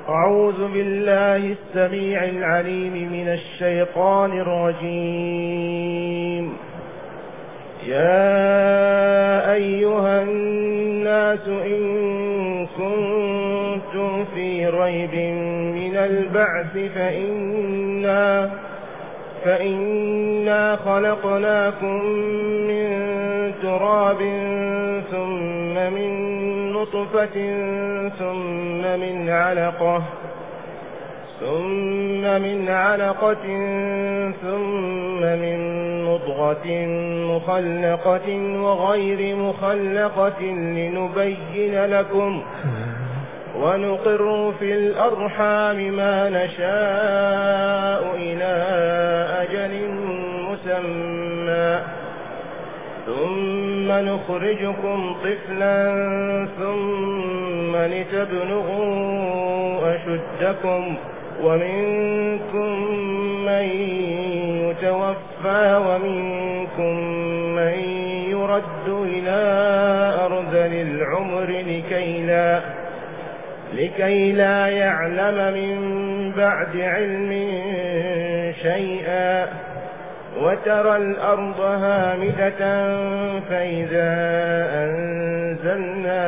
أعوذ بالله السميع العليم من الشيطان الرجيم. يا أيها الناس إن كنتم في ريب من البعث فإنا خلقناكم من تراب ثم من نطفة ثم من علقة ثم من مضغة مخلقة وغير مخلقة لنبين لكم ونقر في الأرحام ما نشاء إلى أجل مسمى ثم نخرجكم طفلا ثم لتبلغوا أشدكم ومنكم من يتوفى ومنكم من يرد إلى أرذل العمر لكي لا يعلم من بعد علم شيئا وترى الأرض هامدة فإذا أنزلنا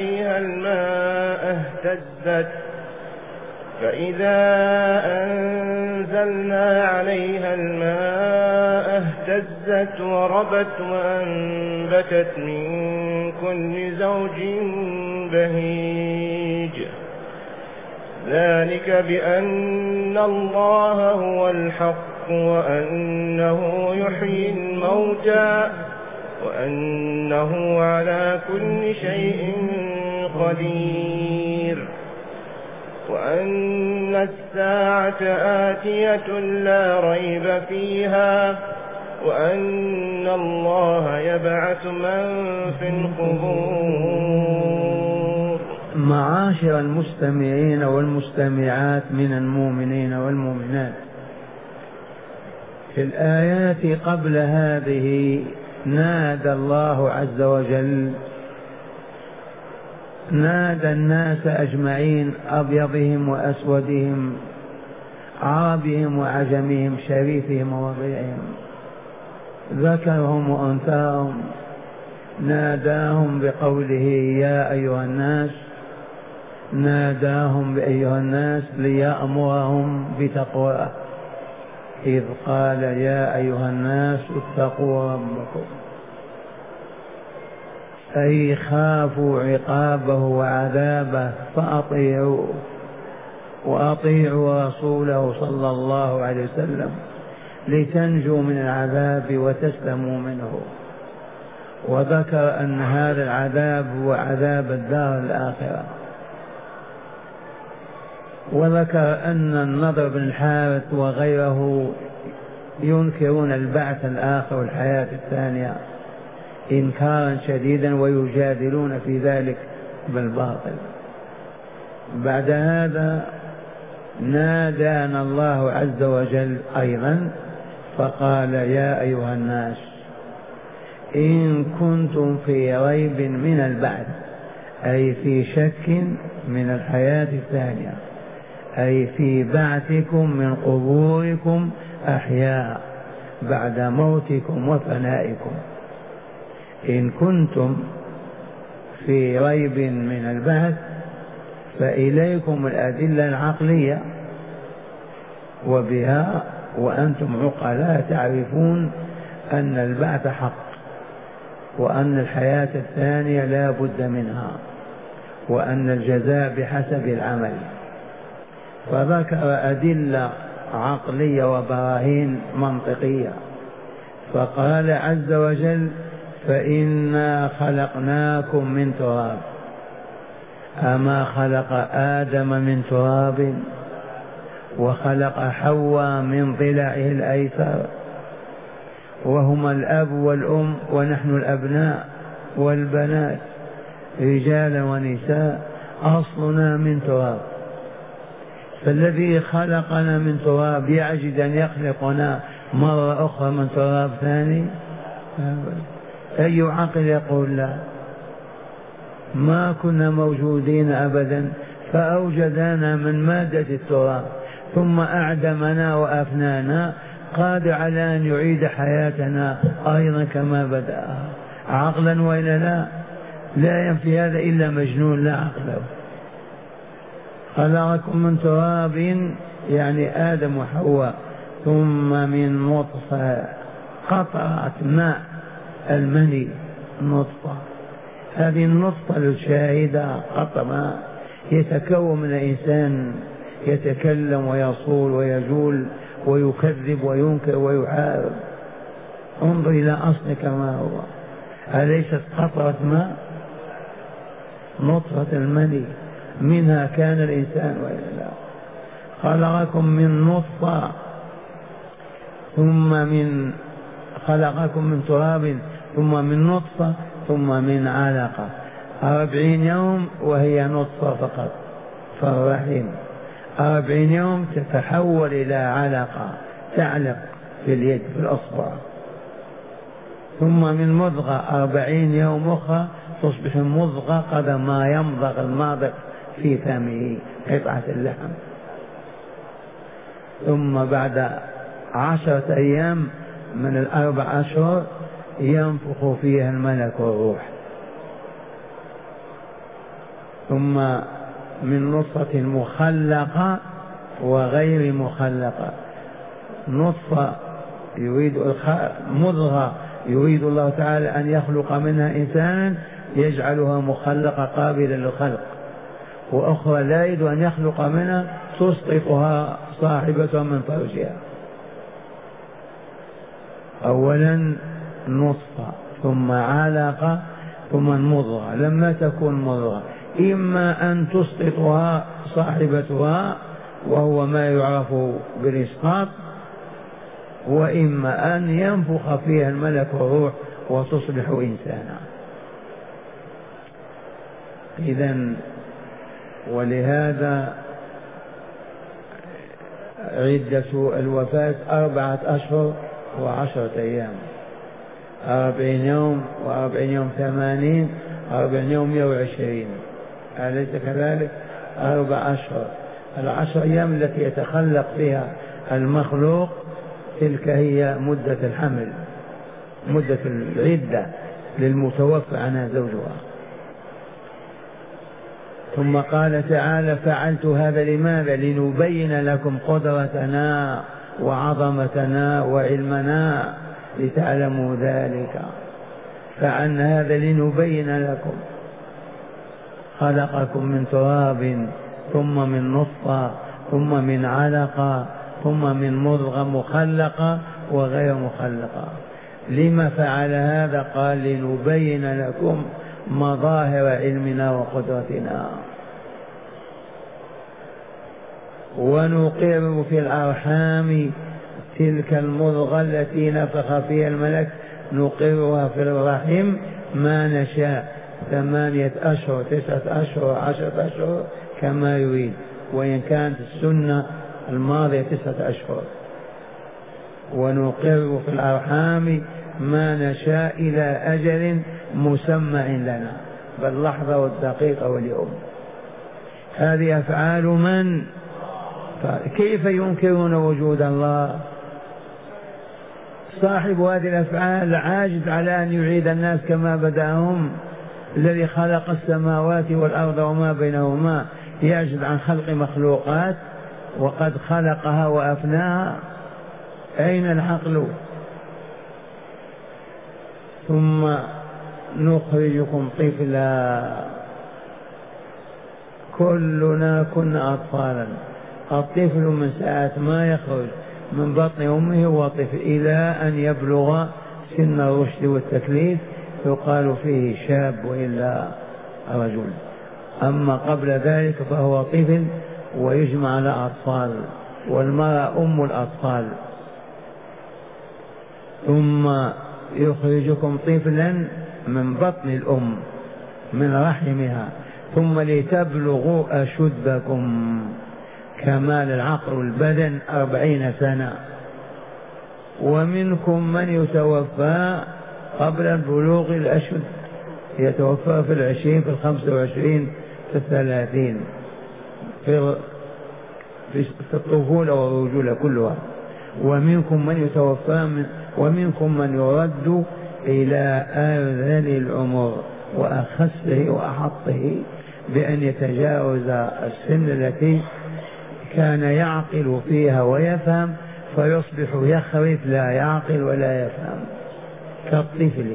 عليها الماء اهتزت وربت وأنبتت من كل زوج بهيج ذلك بأن الله هو الحق وأنه يحيي الموتى وأنه على كل شيء قدير وأن الساعة آتية لا ريب فيها وأن الله يبعث من في القبور. معاشر المستمعين والمستمعات من المؤمنين والمؤمنات، في الآيات قبل هذه نادى الله عز وجل، نادى الناس أجمعين، أبيضهم وأسودهم، عربهم وعجمهم، شريفهم ووضيعهم، ذكرهم وأنثاهم، ناداهم بقوله يا أيها الناس، ناداهم بأيها الناس ليأمرهم بتقواه، إذ قال يا أيها الناس اتقوا ربكم، أي خافوا عقابه وعذابه فأطيعوا وأطيعوا رسوله صلى الله عليه وسلم لتنجوا من العذاب وتسلموا منه. وذكر أن هذا العذاب هو عذاب الدار الآخرة، وذكر أن النضر بن الحارث وغيره ينكرون البعث الآخر والحياة الثانية إنكارا شديدا ويجادلون في ذلك بالباطل. بعد هذا نادانا الله عز وجل أيضا فقال يا أيها الناس إن كنتم في ريب من البعث، أي في شك من الحياة الثانية، أي في بعثكم من قبوركم أحياء بعد موتكم وفنائكم. إن كنتم في ريب من البعث فإليكم الأدلة العقلية، وبها وأنتم عقلاء تعرفون أن البعث حق وأن الحياة الثانية لا بد منها وأن الجزاء بحسب العمل. فذكر أدلة عقلية وبراهين منطقية، فقال عز وجل فإنا خلقناكم من تراب. أما خلق آدم من تراب وخلق حواء من ضلعه الأيسر، وهما الأب والأم ونحن الأبناء والبنات رجال ونساء، أصلنا من تراب. فالذي خلقنا من تراب يعجز أن يخلقنا مرة أخرى من تراب ثاني؟ أي عقل يقول لا؟ ما كنا موجودين أبدا، فأوجدنا من مادة التراب ثم أعدمنا وأفنانا، قادر على أن يعيد حياتنا أيضا كما بدأها عقلا وإلا لا؟ لا ينفي هذا إلا مجنون لا عقل له. خلقكم من تراب يعني آدم وحواء، ثم من نطفة قطرة ماء المني نطفة، هذه النطفة الشاهدة قطرة يتكون من الإنسان يتكلم ويصول ويجول ويكذب وينكر ويحارب. انظر إلى أصل كما هو، أليست قطرة ماء؟ نطفة المني منها كان الإنسان وإلا لا؟ خلقكم من نطفة خلقكم من تراب ثم من نطفة ثم من علقة، 40 يوم وهي نطفة فقط فالرحم، 40 يوم تتحول إلى علقة تعلق في اليد في الأصبع، ثم من مضغة 40 يوم أخرى تصبح مضغة قدر ما يمضغ الماضغ في فمه قطعة اللحم، ثم بعد 10 أيام من 4 أشهر ينفخ فيها الملك والروح، ثم من نطفة مخلقة وغير مخلقة، نطفة مضغة يريد الله تعالى أن يخلق منها إنسانا يجعلها مخلقة قابلة للخلق، وأخرى لا يريد أن يخلق منها تسقطها صاحبتها من فرجها. أولا نطفة ثم علقة ثم مضغة، لما تكون مضغة إما أن تسقطها صاحبتها وهو ما يعرف بالإسقاط، وإما أن ينفخ فيها الملك والروح وتصبح إنسانا. إذن ولهذا عدة الوفاة 4 أشهر و10 أيام، 40 يوم و40 يوم 80، 40 يوم 120، أليس كذلك؟ 4 أشهر. 10 أيام التي يتخلق فيها المخلوق تلك هي مدة الحمل، مدة العدة للمتوفى عنها زوجها. ثم قال تعالى: فعلت هذا لماذا؟ لنبين لكم قدرتنا وعظمتنا وعلمنا لتعلموا ذلك. فعلنا هذا لنبين لكم. خلقكم من تراب ثم من نطفة ثم من علقة ثم من مضغة مخلقة وغير مخلقة. لما فعل هذا؟ قال: لنبين لكم مظاهر علمنا وقدرتنا. ونقر في الأرحام تلك المضغة التي نفخ فيها الملك، نقرها في الرحم ما نشاء، 8 أشهر 9 أشهر 10 أشهر كما يريد، وإن كانت السنة الماضية 9 أشهر. ونقر في الأرحام ما نشاء إلى أجل مسمى لنا، باللحظة والدقيقة واليوم. هذه أفعال من؟ كيف ينكرون وجود الله؟ صاحب هذه الأفعال عاجز على أن يعيد الناس كما بدأهم. الذي خلق السماوات والأرض وما بينهما يعجز عن خلق مخلوقات وقد خلقها وأفناها؟ أين العقل؟ ثم نخرجكم طفلا. كلنا كنا أطفالا. الطفل من ساعة ما يخرج من بطن أمه هو طفل إلى أن يبلغ سن الرشد والتكليف، يقال فيه شاب وإلا رجل. أما قبل ذلك فهو طفل ويجمع على أطفال، والمرأة أم الأطفال. ثم يخرجكم طفلا من بطن الأم من رحمها، ثم لتبلغوا أشدكم، كمال العقل والبدن 40 سنة. ومنكم من يتوفى قبل بلوغ الأشد، يتوفى في 20 في 25 في 30. في الطفولة والرجولة كلها. ومنكم من يتوفى ومنكم من يرد إلى أرذل العمر وأخسه وأحطه، بأن يتجاوز السن التي كان يعقل فيها ويفهم، فيصبح يخرف لا يعقل ولا يفهم كالطفل.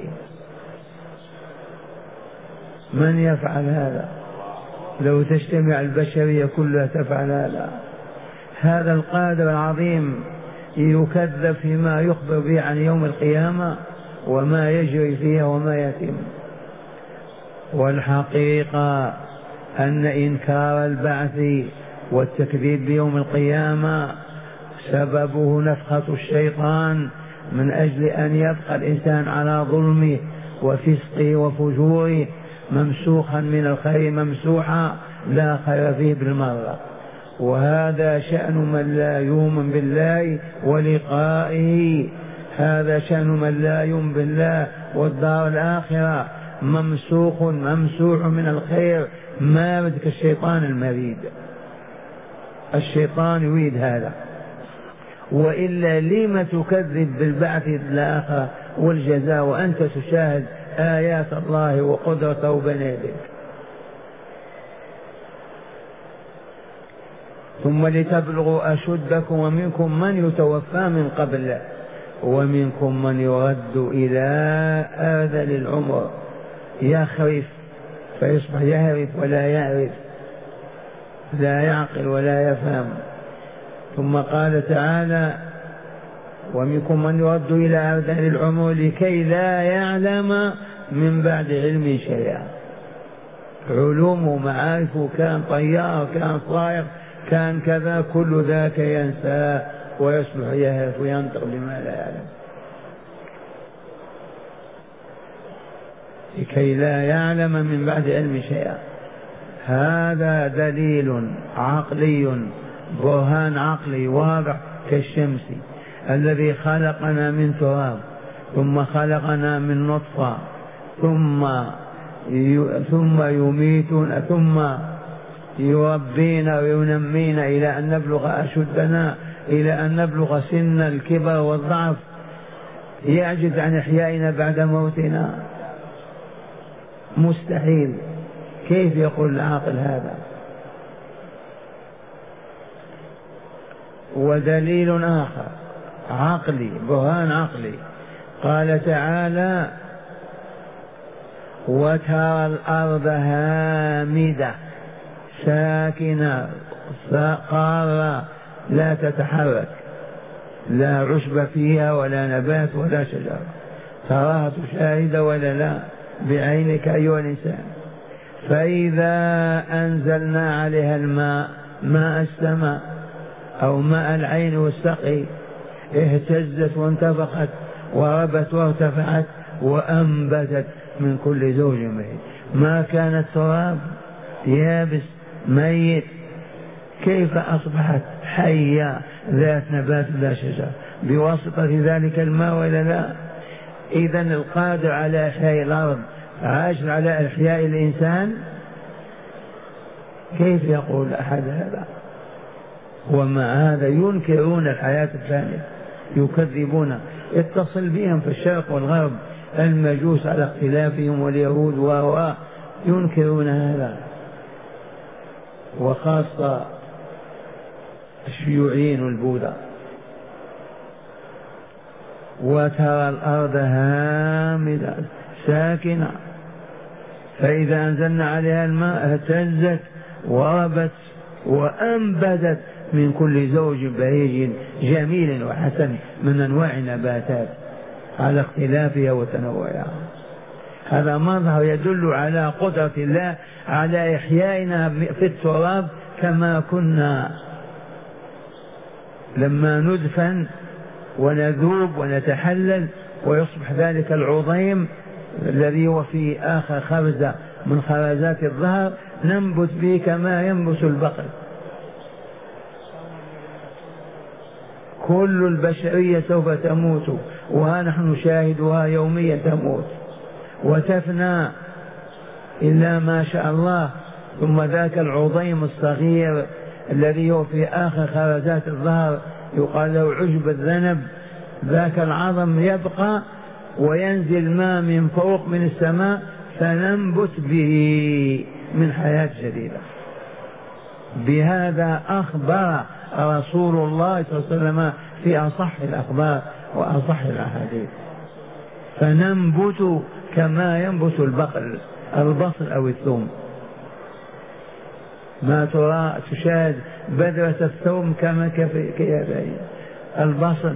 من يفعل هذا؟ لو تجتمع البشرية كلها تفعل هذا. هذا القادر العظيم يكذب فيما يخبر به عن يوم القيامة وما يجري فيها وما يتم. والحقيقة أن إنكار البعث والتكذيب بيوم القيامة سببه نفخة الشيطان من أجل أن يبقى الإنسان على ظلمه وفسقه وفجوره ممسوخا من الخير ممسوحا لا خير فيه بالمرة. وهذا شأن من لا يؤمن بالله ولقائه، هذا شأن من لا يؤمن بالله والدار الآخرة، ممسوخ ممسوح من الخير مارد كالشيطان المريد. الشيطان يريد هذا. وإلا لما تكذب بالبعث الآخرة والجزاء وأنت تشاهد آيات الله وقدرته بين يديك؟ ثم لتبلغوا أشدكم ومنكم من يتوفى من قبل ومنكم من يرد إلى أرذل العمر يخرف فيصبح يهرف ولا يعرف، لا يعقل ولا يفهم. ثم قال تعالى ومنكم من يرد إلى أرذل العمر لكي لا يعلم من بعد علم شيئا. علومه ومعارفه كان طيار كان صائغ كان كذا كل ذاك ينسى ويصبح يهرف وينطق بما لا يعلم. لكي لا يعلم من بعد علم شيئا. هذا دليل عقلي برهان عقلي واضح كالشمس، الذي خلقنا من تراب ثم خلقنا من نطفة ثم يميتنا ثم يربينا وينمينا إلى أن نبلغ أشدنا، إلى أن نبلغ سن الكبر والضعف، يعجز عن إحيائنا بعد موتنا؟ مستحيل. كيف يقول العاقل هذا؟ ودليل آخر عقلي برهان عقلي قال تعالى وترى الأرض هامدة ساكنة قارة لا تتحرك، لا عشب فيها ولا نبات ولا شجر، تراها تشاهد ولا لا بعينك أيها الإنسان. فإذا أنزلنا عليها الماء ماء السماء أو ماء العين والسقي اهتزت وانتفخت وربت وارتفعت وأنبتت من كل زوج مهيد. ما كانت تراب يابس ميت، كيف أصبحت حية ذات نبات لا شجر بواسطة ذلك الماء ولا لا؟ إذن القادر على إحياء الأرض عاجز على إحياء الإنسان؟ كيف يقول أحد هذا؟ ومع هذا ينكرون الحياة الثانية، يكذبون. اتصل بهم في الشرق والغرب المجوس على اختلافهم واليهود ينكرون هذا، وخاصة الشيوعيين والبوذا. وترى الأرض هامدة ساكنة فإذا أنزلنا عليها الماء اهتزت وربت وأنبتت من كل زوج بهيج جميل وحسن من أنواع النباتات على اختلافها وتنوعها. هذا مظهر يدل على قدرة الله على إحيائنا في التراب كما كنا لما ندفن ونذوب ونتحلل ويصبح ذلك العظيم الذي هو في آخر خرزة من خرزات الظهر ننبت به كما ينبت البقر. كل البشرية سوف تموت وها نحن نشاهدها يوميا تموت وتفنى إلا ما شاء الله ثم ذاك العظيم الصغير الذي هو في آخر خرزات الظهر يقال له عشب الذنب، ذاك العظم يبقى وينزل ماء من فوق من السماء فننبت به من حياة جديدة. بهذا أخبر رسول الله صلى الله عليه وسلم في أصح الأخبار وأصح الأحاديث. فننبت كما ينبت البصل أو الثوم. ما ترى تشاهد بذرة الثوم كما كيف البصل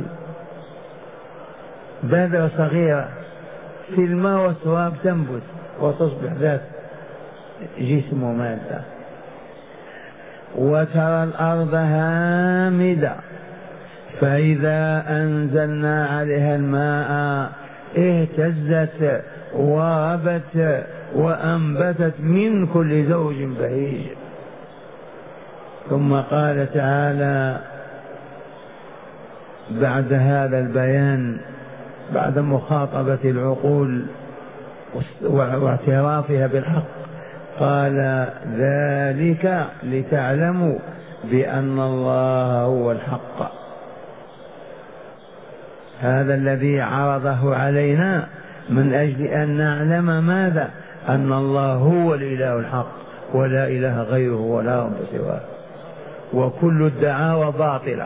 بذرة صغيرة في الماء والتراب تنبت وتصبح ذات جسم ومادة. وترى الأرض هامدة فإذا أنزلنا عليها الماء اهتزت وربت وأنبتت من كل زوج بهيج. ثم قال تعالى بعد هذا البيان بعد مخاطبة العقول واعترافها بالحق قال ذلك لتعلموا بأن الله هو الحق. هذا الذي عرضه علينا من أجل أن نعلم ماذا؟ أن الله هو الإله الحق ولا إله غيره ولا رب سواه، وكل الدعاوى باطلة،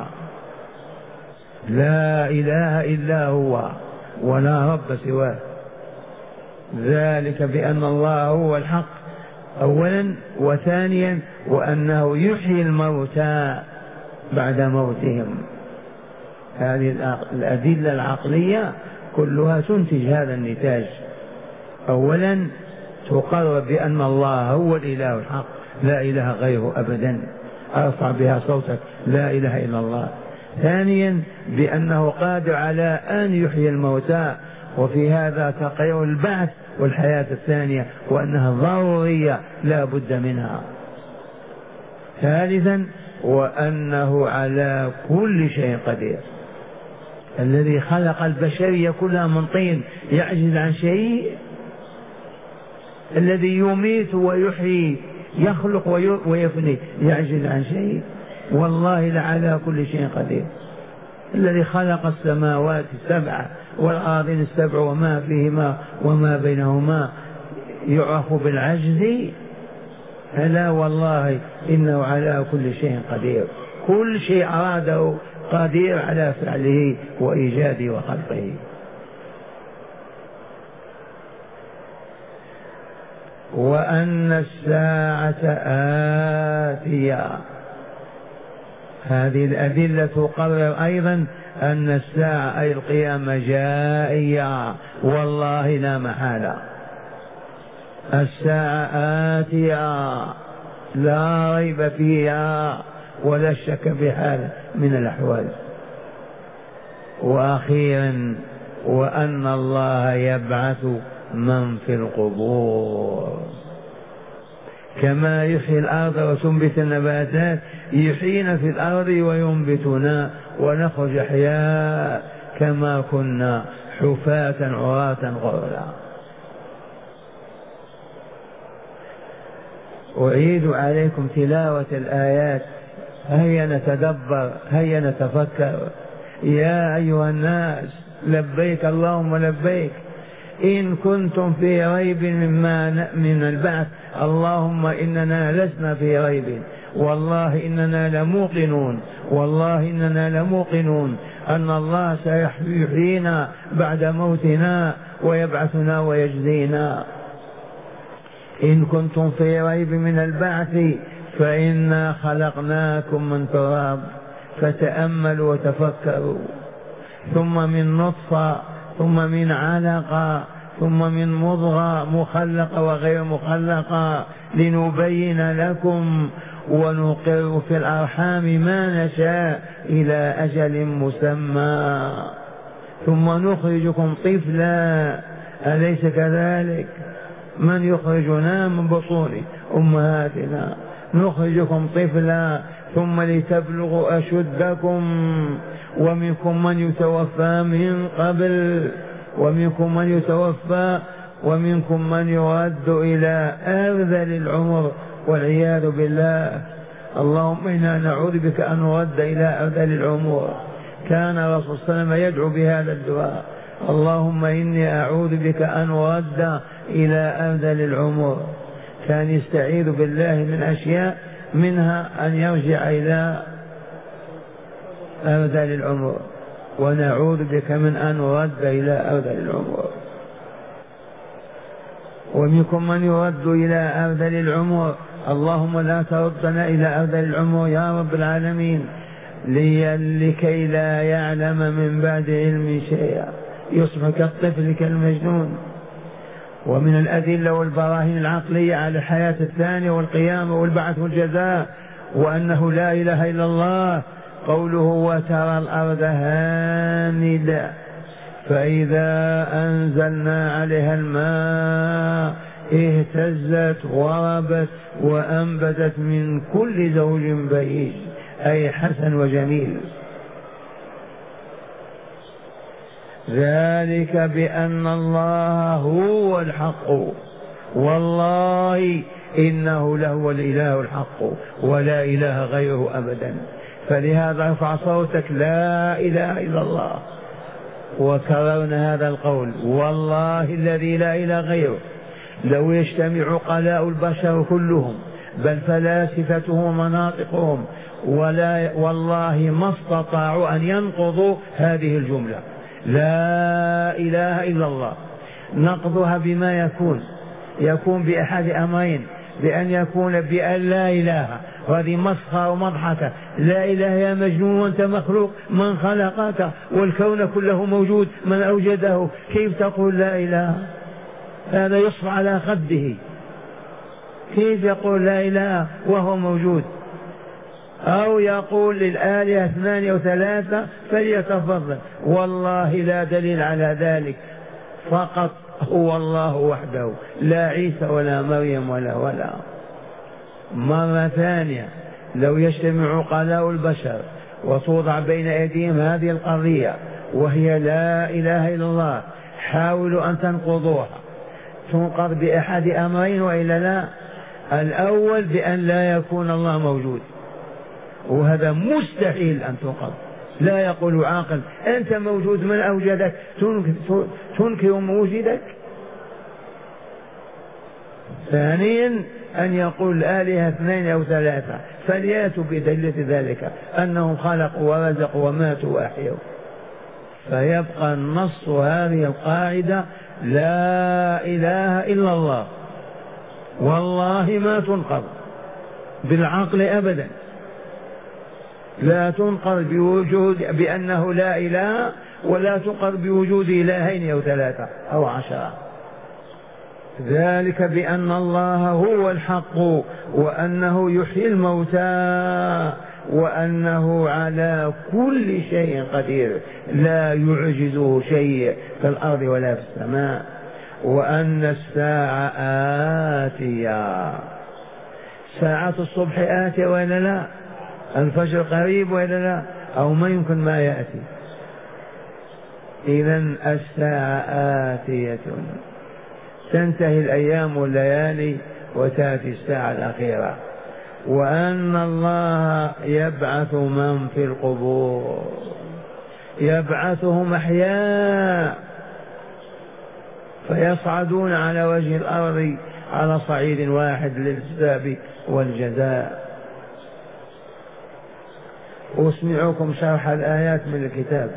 لا إله إلا هو ولا رب سواه. ذلك بأن الله هو الحق أولا، وثانيا وأنه يحيي الموتى بعد موتهم. هذه الأدلة العقلية كلها تنتج هذا النتاج. أولا تقرر بأن الله هو الإله الحق لا إله غيره أبدا، أرفع بها صوتك لا إله إلا الله. ثانيا بأنه قادر على أن يحيي الموتى، وفي هذا تقرير البعث والحياة الثانية وأنها ضرورية لا بد منها. ثالثا وأنه على كل شيء قدير. الذي خلق البشرية كلها من طين يعجز عن شيء؟ الذي يميت ويحيي يخلق ويفني يعجز عن شيء؟ والله لعلى كل شيء قدير. الذي خلق السماوات السبع والأرضين السبع وما فيهما وما بينهما يعرف بالعجز؟ ألا والله إنه على كل شيء قدير. كل شيء أراده قدير على فعله وإيجاده وخلقه. وأن الساعة آتية. هذه الأدلة تقرر أيضا أن الساعة أي القيامة جائية والله لا محالة. الساعة آتية لا ريب فيها ولا شك بحال من الأحوال. وأخيرا وأن الله يبعث من في القبور. كما يحيي الأرض وتنبت النباتات يحيينا في الأرض وينبتنا ونخرج أحياء كما كنا حفاة عراة غرلا. أعيد عليكم تلاوة الآيات. هيا نتدبر، هيا نتفكر. يا أيها الناس لبيك اللهم لبيك. إن كنتم في ريب من البعث اللهم إننا لسنا في ريب، والله إننا لموقنون، والله إننا لموقنون أن الله سيحيينا بعد موتنا ويبعثنا ويجزينا. إن كنتم في ريب من البعث فإنا خلقناكم من تراب فتأملوا وتفكروا، ثم من نطفة، ثم من علقة، ثم من مضغة مخلقة وغير مخلقة لنبين لكم ونقر في الأرحام ما نشاء إلى أجل مسمى ثم نخرجكم طفلا. أليس كذلك؟ من يخرجنا من بطون أمهاتنا نخرجكم طفلا ثم لتبلغوا أشدكم، ومنكم من يتوفى من قبل، ومنكم من يتوفى، ومنكم من يرد إلى أرذل العمر والعياذ بالله. اللهم إنا نعوذ بك أن نرد إلى أرذل العمر. كان الرسول صلى الله عليه وسلم يدعو بهذا الدعاء: اللهم إني أعوذ بك أن أرد إلى أرذل العمر. كان يستعيذ بالله من أشياء، منها أن يرجع إلى أرذل العمر، ونعوذ بك من أن نرد إلى أرذل العمر. ومنكم من يرد إلى أرذل العمر. اللهم لا تردنا إلى أرذل العمر يا رب العالمين، لكي لا يعلم من بعد علم شيئا، يصبح كالطفل كالمجنون. ومن الأدلة والبراهين العقلية على الحياة الثانية والقيامة والبعث والجزاء وأنه لا إله إلا الله قوله: وترى الأرض هامدة فإذا أنزلنا عليها الماء اهتزت وربت وأنبتت من كل زوج بهيج، أي حسن وجميل. ذلك بأن الله هو الحق، والله إنه لهو الإله الحق ولا إله غيره أبدا. فلهذا ارفع صوتك: لا إله إلا الله. وكررنا هذا القول: والله الذي لا إله غيره. لو يجتمع عقلاء البشر كلهم، بل فلاسفتهم ومناطقهم، والله ما استطاعوا أن ينقضوا هذه الجملة: لا إله إلا الله. نقضها بما يكون بأحد أمرين: بأن يكون بأن لا إله، وهذه مسخرة ومضحكة. لا إله يا مجنون وأنت مخلوق، من خلقك والكون كله موجود، من أوجده، كيف تقول لا إله؟ هذا يصف على خده. كيف يقول لا إله وهو موجود؟ أو يقول للآلهة 2 أو 3 فليتفضل. والله لا دليل على ذلك، فقط هو الله وحده، لا عيسى ولا مريم ولا. مرة ثانية: لو يجتمع عقلاء البشر وتوضع بين أيديهم هذه القضية وهي لا إله إلا الله، حاولوا أن تنقضوها، تنقض بأحد أمرين وإلا لا. الأول بأن لا يكون الله موجود، وهذا مستحيل أن تنقض. لا يقول عاقل: أنت موجود، من أوجدك؟ تنكر موجدك. ثانيا أن يقول الآلهة 2 أو 3 فلياتوا بدليل ذلك أنهم خلقوا ورزقوا وماتوا وأحيوا. فيبقى النص هذه القاعدة: لا إله إلا الله. والله ما تنقض بالعقل أبدا، لا تنقض بوجود بأنه لا إله، ولا تنقض بوجود إلهين أو 3 أو 10. ذلك بأن الله هو الحق، وأنه يحيي الموتى، وأنه على كل شيء قدير، لا يعجزه شيء في الأرض ولا في السماء، وأن الساعة آتية. ساعة الصبح آتية ولا لا؟ الفجر قريب ولا لا؟ أو ما يمكن ما يأتي؟ إذن الساعة آتية، تنتهي الأيام والليالي وتأتي الساعة الأخيرة. وأن الله يبعث من في القبور، يبعثهم أحياء فيصعدون على وجه الأرض على صعيد واحد للحساب والجزاء. أسمعكم شرح الآيات من الكتاب.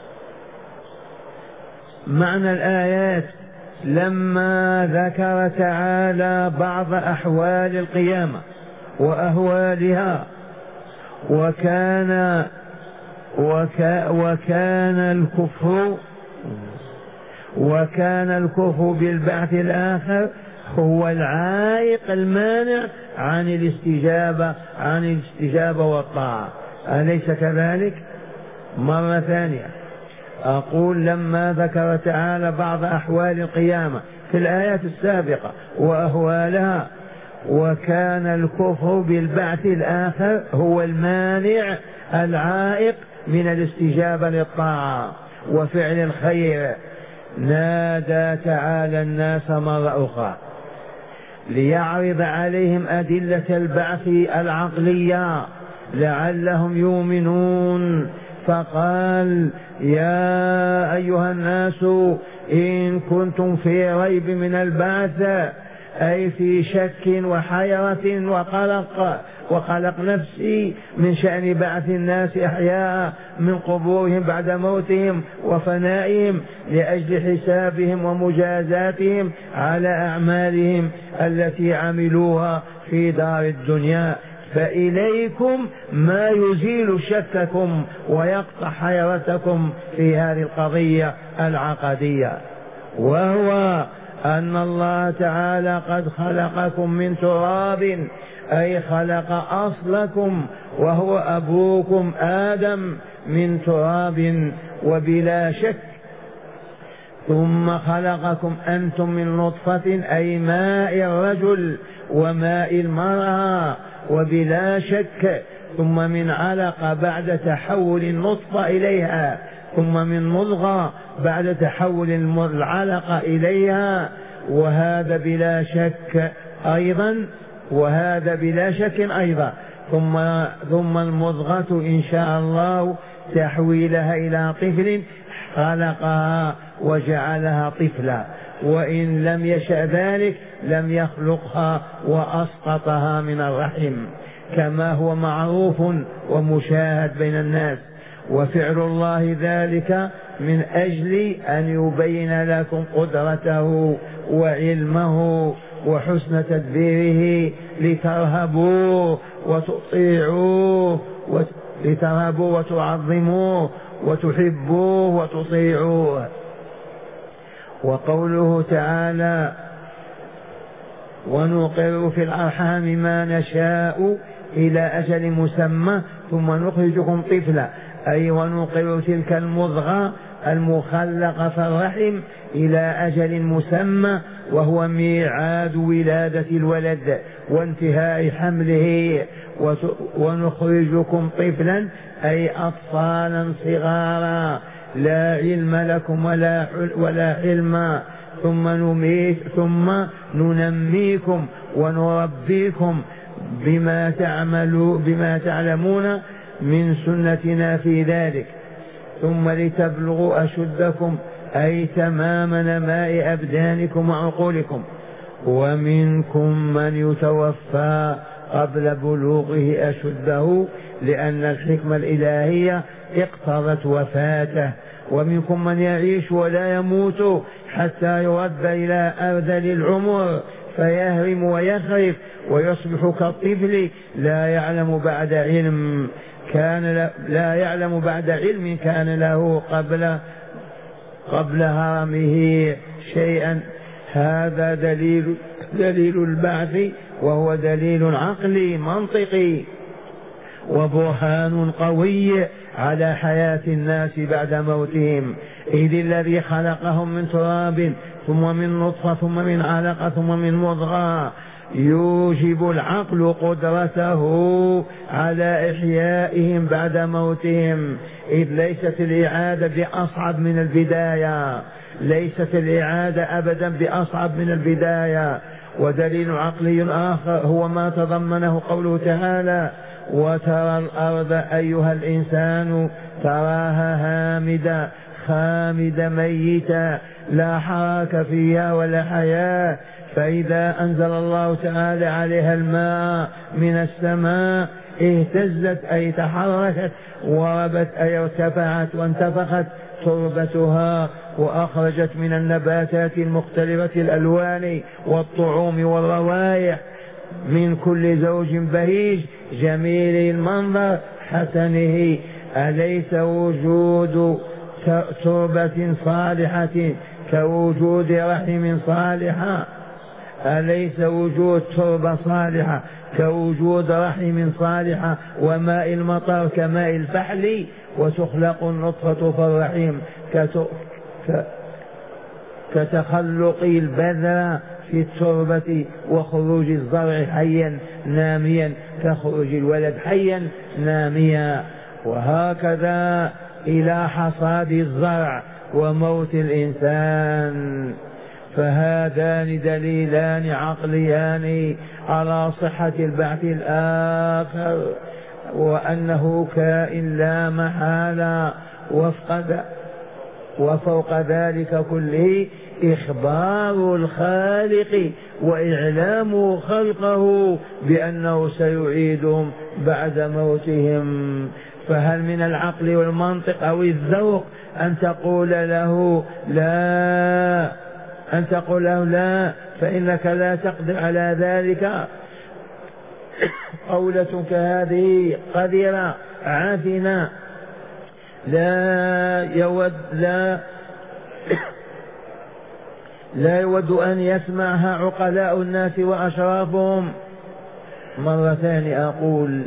معنى الآيات: لما ذكر تعالى بعض أحوال القيامة وأهوالها، وكان الكفر بالبعث الآخر هو العائق المانع عن الاستجابة والطاعة. أليس كذلك؟ مرة ثانية أقول: لما ذكر تعالى بعض أحوال القيامة في الآيات السابقة وأهوالها، وكان الكفر بالبعث الآخر هو المانع العائق من الاستجابة للطاعة وفعل الخير، نادى تعالى الناس مرة أخرى: ليعرض عليهم أدلة البعث العقلية لعلهم يؤمنون. فقال يا أيها الناس إن كنتم في ريب من البعث، أي في شك وحيرة وقلق نفسي من شأن بعث الناس أحياء من قبورهم بعد موتهم وفنائهم لأجل حسابهم ومجازاتهم على أعمالهم التي عملوها في دار الدنيا، فإليكم ما يزيل شككم ويقطع حيرتكم في هذه القضية العقدية، وهو أن الله تعالى قد خلقكم من تراب، أي خلق أصلكم وهو أبوكم آدم من تراب وبلا شك، ثم خلقكم أنتم من نطفة أي ماء الرجل وماء المرأة وبلا شك، ثم من علقة بعد تحول النطفة إليها، ثم من مضغة بعد تحول العلقة إليها، وهذا بلا شك أيضا، وهذا بلا شك أيضا، ثم المضغة إن شاء الله تحويلها إلى طفل خلقها وجعلها طفلا، وإن لم يشأ ذلك لم يخلقها وأسقطها من الرحم كما هو معروف ومشاهد بين الناس. وفعل الله ذلك من أجل أن يبين لكم قدرته وعلمه وحسن تدبيره لترهبوه وتطيعوه، لترهبوه وتعظموه وتحبوه وتطيعوه. وقوله تعالى ونقر في الأرحام ما نشاء إلى أجل مسمى ثم نخرجكم طفلا، أي ونقر تلك المضغة المخلقة في الرحم إلى أجل مسمى وهو ميعاد ولادة الولد وانتهاء حمله، ونخرجكم طفلا أي أطفالا صغارا لا علم لكم ولا حلم، ثم ننميكم ونربيكم بما تعلمون من سنتنا في ذلك، ثم لتبلغوا أشدكم أي تمام نماء أبدانكم وعقولكم، ومنكم من يتوفى قبل بلوغه أشده لأن الحكمة الإلهية اقتضت وفاته، ومنكم من يعيش ولا يموت حتى يرد إلى أرذل العمر فيهرم ويخرف ويصبح كالطفل لا يعلم بعد علم كان له قبل هرمه شيئا. هذا دليل البعث، وهو دليل عقلي منطقي وبرهان قوي على حياة الناس بعد موتهم، إذ الذي خلقهم من تراب ثم من نطفة ثم من علقة ثم من مضغة يوجب العقل قدرته على إحيائهم بعد موتهم، إذ ليست الإعادة بأصعب من البداية، ليست الإعادة أبدا بأصعب من البداية. ودليل عقلي آخر هو ما تضمنه قوله تعالى وترى الأرض أيها الإنسان تراها هامدة خامدة ميتة لا حركة فيها ولا حياة، فإذا أنزل الله تعالى عليها الماء من السماء اهتزت أي تحركت، وربت أي ارتفعت وانتفخت تربتها، وأخرجت من النباتات المختلفة الألوان والطعوم والروائح من كل زوج بهيج جميل المنظر حسنه. أليس وجود تربة صالحة كوجود رحم صالحة؟ أليس وجود تربة صالحة كوجود رحم صالحة وماء المطر كماء الفحل؟ وتخلق النطفة في الرحم كتخلق البذرة في التربة وخروج الزرع حيا ناميا كخروج الولد حيا ناميا، وهكذا إلى حصاد الزرع وموت الإنسان. فهذان دليلان عقليان على صحة البعث الآخر، وأنه كائن لا محالة. وفوق ذلك كله إخبار الخالق وإعلام خلقه بأنه سيعيدهم بعد موتهم. فهل من العقل والمنطق أو الذوق أن تقول له لا فإنك لا تقدر على ذلك؟ قولتك هذه قذرة عافنة لا يود أن يسمعها عقلاء الناس وأشرافهم. مرة ثانية أقول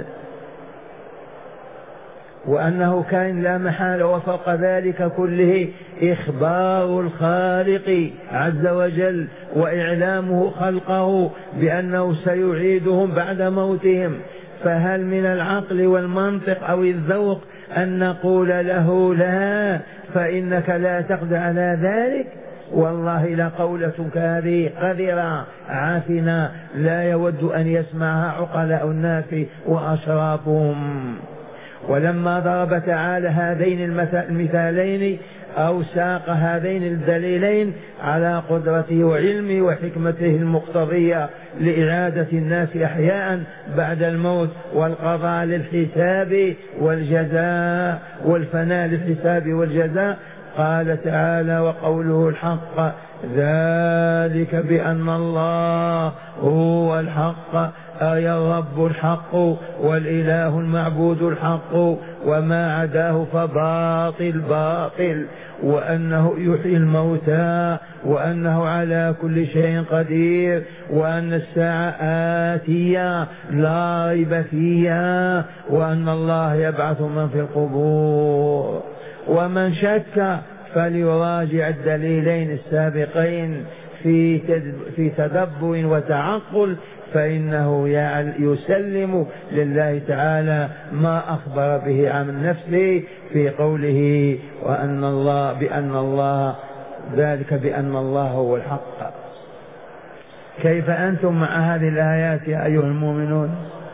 وأنه كان لا محالة. وفوق ذلك كله إخبار الخالق عز وجل وإعلامه خلقه بأنه سيعيدهم بعد موتهم. فهل من العقل والمنطق أو الذوق أن نقول له لا فإنك لا تقدر على ذلك؟ والله لقولتك هذه قذرة عافنة لا يود أن يسمعها عقلاء الناس وأشرافهم. ولما ضرب تعالى هذين المثالين أو ساق هذين الدليلين على قدرته وعلمه وحكمته المقتضية لإعادة الناس أحياء بعد الموت والقضاء للحساب والجزاء والفناء للحساب والجزاء، قال تعالى وقوله الحق ذلك بأن الله هو الحق أي الرب الحق والإله المعبود الحق وما عداه فباطل وأنه يحيي الموتى وأنه على كل شيء قدير وأن الساعة آتية لا ريب فيها وأن الله يبعث من في القبور. ومن شك فليراجع الدليلين السابقين في تدبر وتعقل فإنه يسلم لله تعالى ما أخبر به عن نفسه في قوله وأن الله بأن الله ذلك بأن الله هو الحق. كيف أنتم مع هذه الآيات يا أيها المؤمنون؟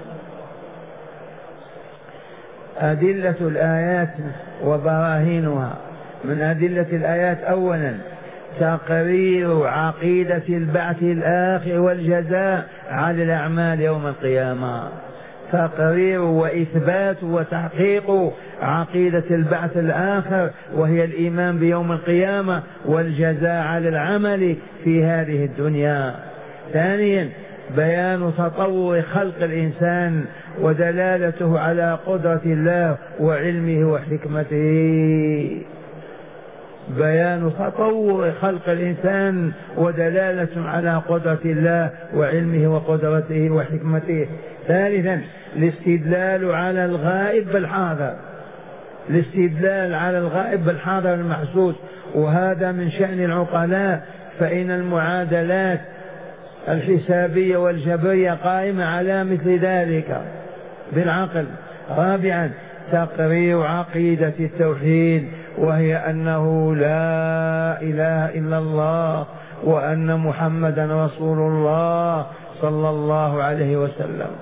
أدلة الآيات وبراهينها. من أدلة الآيات أولا تقرير عقيدة البعث الآخر والجزاء على الأعمال يوم القيامة. تقرير وإثبات وتحقيق عقيدة البعث الآخر وهي الإيمان بيوم القيامة والجزاء على العمل في هذه الدنيا. ثانيا بيان تطور خلق الإنسان ودلالته على قدرة الله وعلمه وحكمته. بيان تطور خلق الإنسان ودلالة على قدرة الله وعلمه وقدرته وحكمته. ثالثا الاستدلال على الغائب بالحاضر، الاستدلال على الغائب بالحاضر المحسوس، وهذا من شأن العقلاء، فإن المعادلات الحسابية والجبرية قائمة على مثل ذلك بالعقل. رابعا تقرير عقيدة التوحيد وهي أنه لا إله إلا الله وأن محمدا رسول الله صلى الله عليه وسلم.